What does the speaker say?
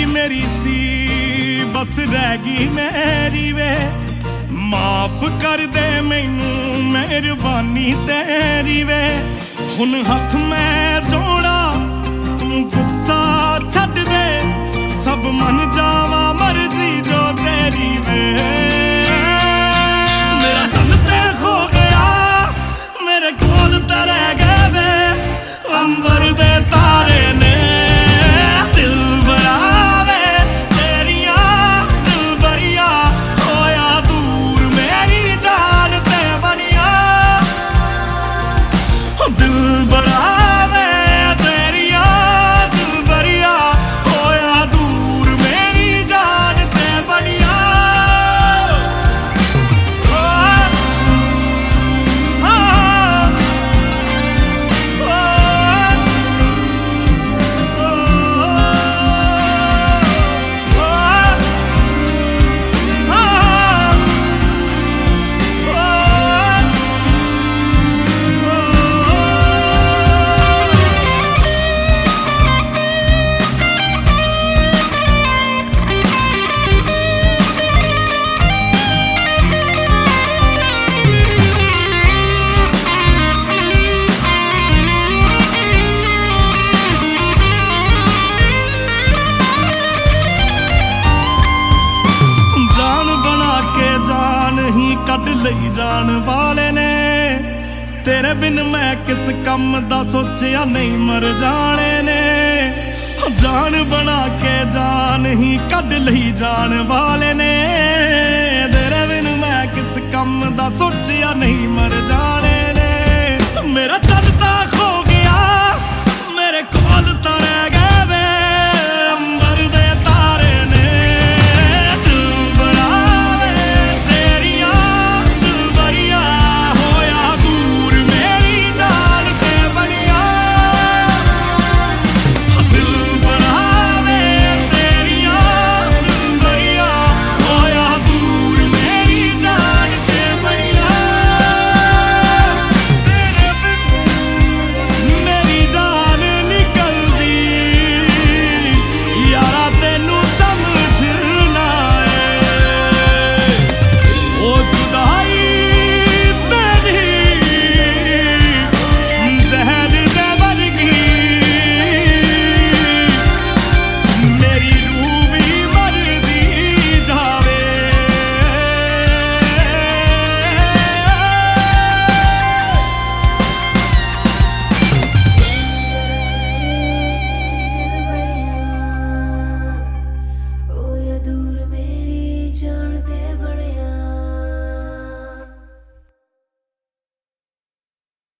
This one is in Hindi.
मेरी सी बस रह गई मेरी वे माफ कर दे मैनू मेहरबानी तेरी वे हुन हथ मैं जोड़ा तू गुस्सा छड्ड दे सब मन जावा मर्जी जो तेरी वे मेरा चंद ते खो गया मेरे कोल ते रह गए वे अंबर दे तारे ने दिल बरावे तेरिया दिल बरिया होया दूर मेरी जान ते बनिया दिल बरावे तेरिया दिल बरिया होया दूर मेरी जान ते बनिया कट लई जान वाले ने तेरे बिन मैं किस कम दा सोचिया नहीं मर जाने ने जान बना के जान ही कट लई जान वाले ने तेरे बिन मैं किस कम दा सोचिया नहीं मर